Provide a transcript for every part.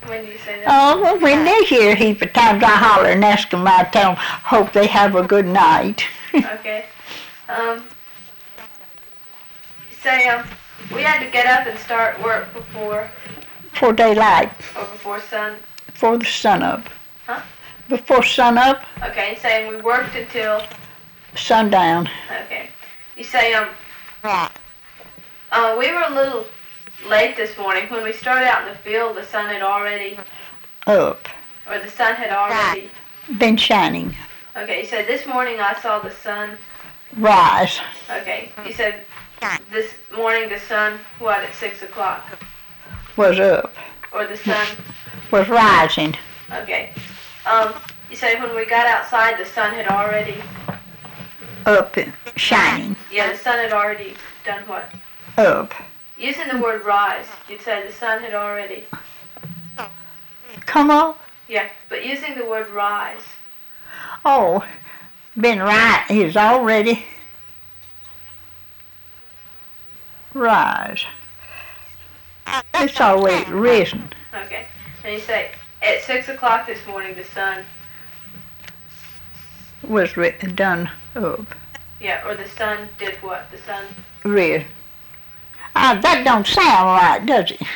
When do you say that? Oh, well, when they hear a heap of times I holler and ask them, I tell them, hope they have a good night. Okay. Say, we had to get up and start work before daylight, or before sun. before the sun up. Huh? Before sun up, Okay, saying we worked until sundown. okay. You say, we were a little late this morning. When we started out in the field, the sun had already Up. or the sun had already Been shining. okay, you said this morning I saw the sun. Rise. Okay, you said this morning the sun, what, at 6 o'clock? Was up. Or the sun, Was rising. okay. You said when we got outside the sun had already, Up and shining. yeah, the sun had already done what? Up. Using the word rise, you'd say the sun had already, Come on. yeah, but using the word rise, Oh, been right. He's already rise. It's already risen. okay. And you say, at 6 o'clock this morning the sun, Was done up. yeah, or the sun did what? The sun, Red. That don't sound right, does it?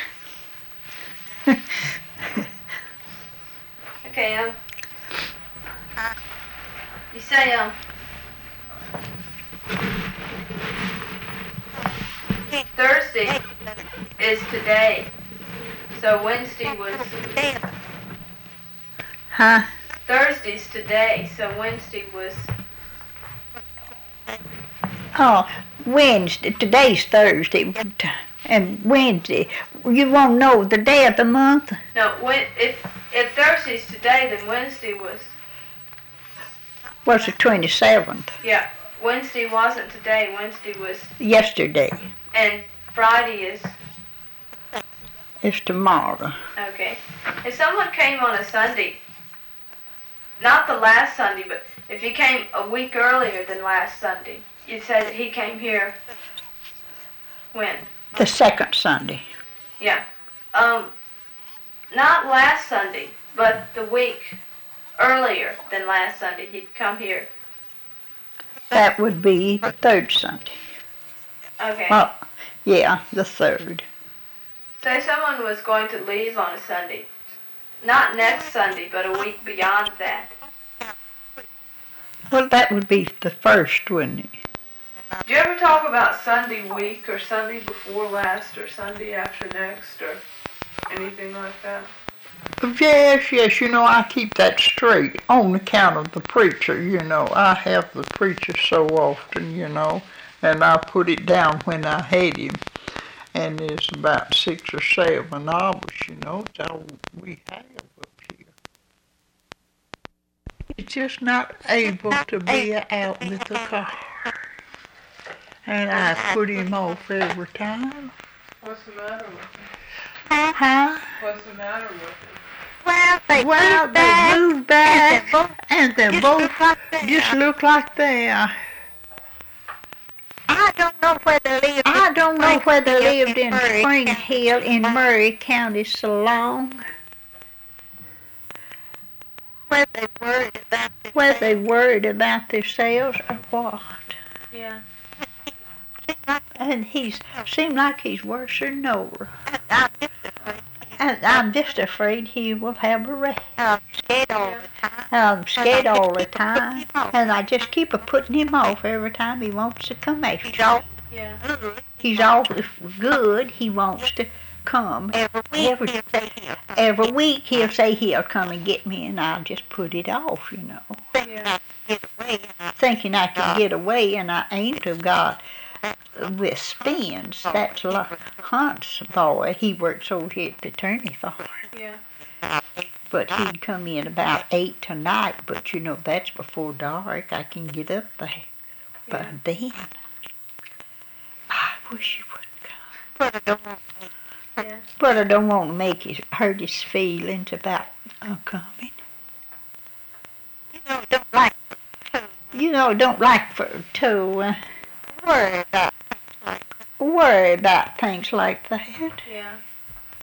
okay, you say, Thursday is today, so Wednesday was, Huh? Thursday's today, so Wednesday was, Oh, Wednesday. Today's Thursday. And Wednesday. You won't know the day of the month? no, if Thursday's today, then Wednesday was, Was the 27th. yeah, Wednesday wasn't today, Wednesday was, Yesterday. and Friday is, It's tomorrow. okay. If someone came on a Sunday, not the last Sunday, but if he came a week earlier than last Sunday, you'd say that he came here when? The second Sunday. Yeah. Not last Sunday, but the week earlier than last Sunday, he'd come here. That would be the third Sunday. Okay. Well, yeah, the third. Say someone was going to leave on a Sunday. Not next Sunday, but a week beyond that. Well, that would be the first, wouldn't it? Do you ever talk about Sunday week or Sunday before last or Sunday after next or anything like that? Yes, I keep that straight on account of the preacher, I have the preacher so often, and I put it down when I had him, and it's about 6 or 7 hours, it's all we have up here. It's just not able to be out with the car, and I put him off every time. What's the matter with him? Huh? What's the matter with him? Well, they moved back, and they both just look like they are. I don't know where they lived. I don't know where they lived in Spring Hill in Murray County so long. Where they worried about this. Where they worried about themselves or what. Yeah. And seemed like he's worse than Nora. I'm just afraid. And I'm just afraid he will have a wreck. I'm scared all the time. I'm scared all the time, and I just keep putting him off every time he wants to come after. He's all Yeah. good. He's always good. He wants to come. Every week he'll say he'll come. Every week he'll say he'll come and get me, and I'll just put it off, Thinking I can get away. thinking I can get away, and I ain't have got with Spence. That's Hunt's boy. He works over here at the attorney farm. Yeah. But he'd come in about 8 tonight, but that's before dark. I can get up there. But then, I wish he wouldn't come. But I don't want to. Yeah. But I don't want to hurt his feelings about coming. Don't like Don't like worry about worry about things like that. Yeah.